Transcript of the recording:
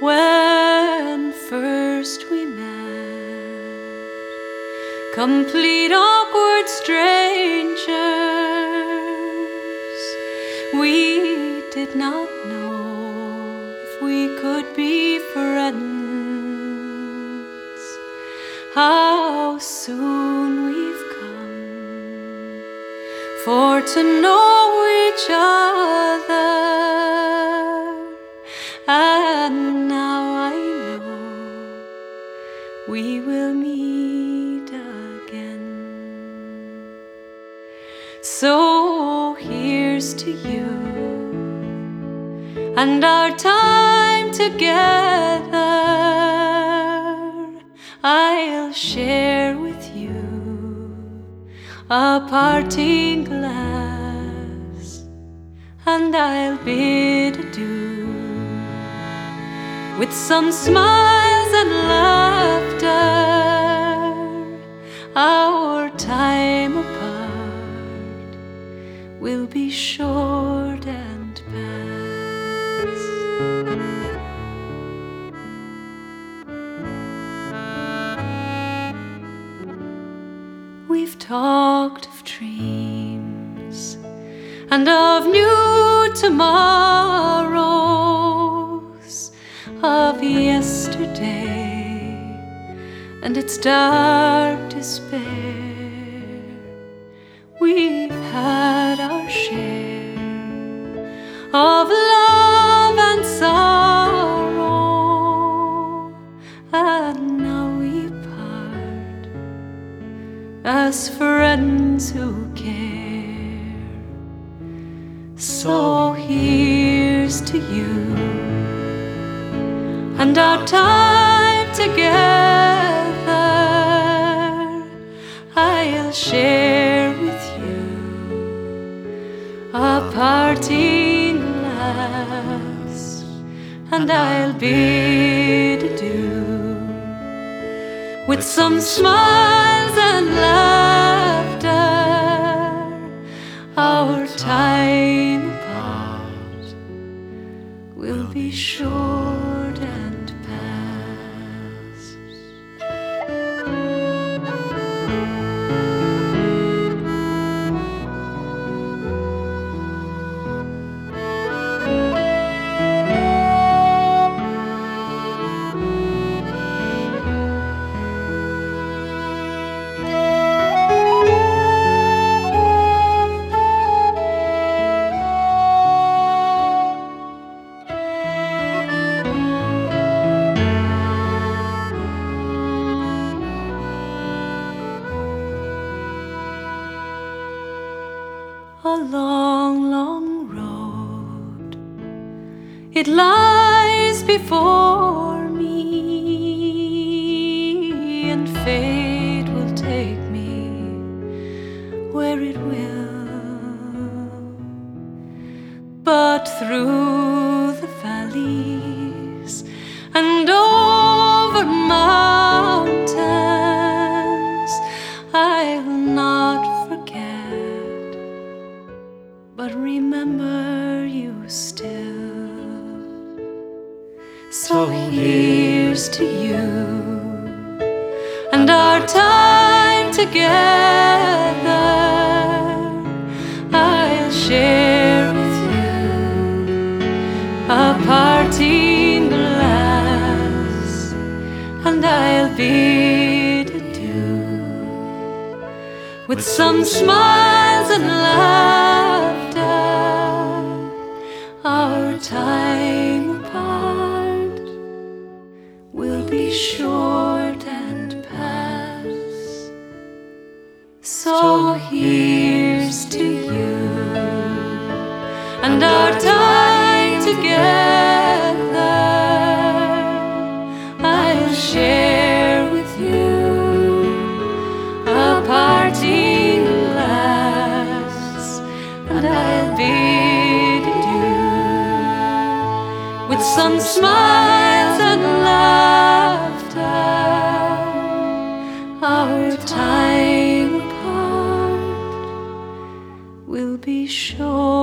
when first we met, complete awkward strangers. We did not know if we could be friends. How soon we've come for to know each other, and now I know we will meet again. So here's to you and our time together. I'll share with you a parting glass, and I'll bid adieu with some smiles and laughter. Our time apart will be short and past. We've talked of dreams and of new tomorrows, of yesterday and its dark despair. We've had our share of love and sorrow, and now we part as friends who care. So here's to you and our time together. I'll share with you a parting glass, and I'll bid adieu with some smiles and laughter. Our time apart will be short and past. A long, long road, it lies before me, and fate will take me where it will. But through the valleys and over mountains, I'll not forget, but remember you still. So here's to you and our time together. I'll share with you a parting glass, and I'll bid adieu with some smiles and laughter. Our time apart will be short and past. So here's to you and our time together. I'll share with you a parting glass, and I'll bid adieu with some smiles and laughter. Our time apart will be short